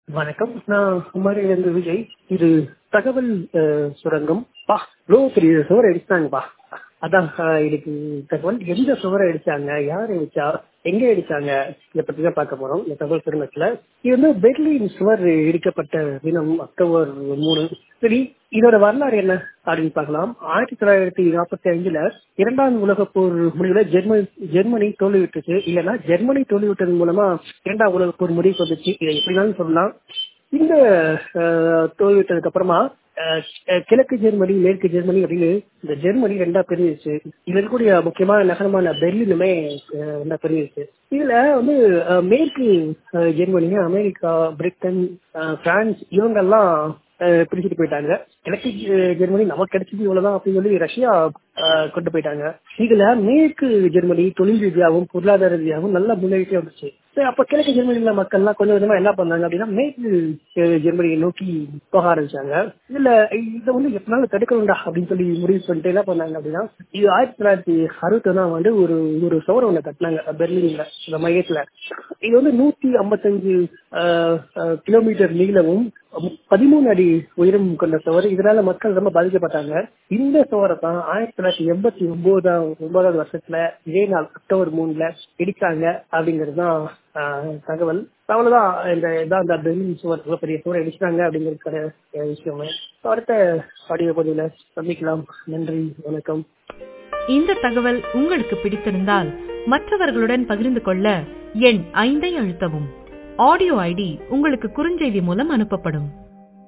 வணக்கம். நான் குமாரிலிருந்து விஜய். இது தகவல் சுரங்கம். இவ்வளோ பெரிய சுவரை அடிச்சாங்கப்பா. அதான் இதுக்கு தகவல். எந்த சுவரை அடிச்சாங்க, யார் அடிச்சா, எங்க அடிச்சாங்க, இதை பத்தி தான் பார்க்க போறோம் இந்த தகவல் சுரங்கத்துல. இது வந்து பெர்லின் சுவர் இடிக்கப்பட்ட தினம் அக்டோபர் 3. சரி, இதோட வரலாறு என்ன அப்படின்னு பார்க்கலாம். 1945 இரண்டாம் உலக போர் முடிவுல ஜெர்மனி தோல்விவிட்டுச்சு. இல்லைன்னா ஜெர்மனி தோல்விவிட்டதன் மூலமா இரண்டாம் உலக போர் முடிவுக்கு வந்துச்சு. இதை எப்படினாலும் சொல்லலாம். இந்த தோல்விவிட்டதுக்கு அப்புறமா கிழக்கு ஜெர்மனி, மேற்கு ஜெர்மனி அப்படின்னு இந்த ஜெர்மனி ரெண்டா பிரிஞ்சிச்சு. இதுல இருக்கக்கூடிய முக்கியமான நகரமான பெர்லினுமே ரெண்டா பிரிஞ்சிச்சு. இதுல வந்து மேற்கு ஜெர்மனி, அமெரிக்கா, பிரிட்டன், பிரான்ஸ் இவங்கெல்லாம் பிரிச்சுட்டு போயிட்டாங்க. கிழக்கு ஜெர்மனி நமக்கு கிடைச்சது இவ்வளவுதான் அப்படின்னு சொல்லி ரஷ்யா கொண்டு போயிட்டாங்க. இதுல மேற்கு ஜெர்மனி தொழில் ரீதியாகவும் பொருளாதார ரீதியாகவும் நல்லா முன்னேறிட்டே வந்துச்சு. அப்ப கிழக்கு ஜெர்மனியில மக்கள்லாம் கொஞ்சம் கொஞ்சமா என்ன பண்ணாங்க அப்படின்னா மேற்கு ஜெர்மனியை நோக்கி போக ஆரம்பிச்சாங்க. இதுல இதை வந்து எப்படினாலும் தடுக்கணும்டா அப்படின்னு சொல்லி முடிவு பண்ணிட்டு என்ன பண்ணாங்க அப்படின்னா, இது 1961 ஒரு சுவரை ஒண்ணு கட்டினாங்க பெர்லின்ல, இந்த மையத்துல. இது வந்து 155 கிலோமீட்டர் நீளமும் 13 அடி உயரம் கொண்ட சுவர். இதனால மக்கள் ரொம்ப பாதிக்கப்பட்டாங்க. இந்த சுவரை தான் 1989 வருஷத்துல இதே நாள் அக்டோபர் 3 இடிச்சாங்க அப்படிங்கிறது தான் தகவல். அவ்வளவுதான். இந்த பெர்லின் சுவர் பெரிய சுவரை இடிச்சாங்க அப்படிங்கிறது விஷயமே. அடுத்த ஆடியோ பதிவுல சந்திக்கலாம். நன்றி, வணக்கம். இந்த தகவல் உங்களுக்கு பிடித்திருந்தால் மற்றவர்களுடன் பகிர்ந்து கொள்ள எண் 5 அழுத்தவும். ஆடியோ ஐடி உங்களுக்கு குறுஞ்செய்தி மூலம் அனுப்பப்படும்.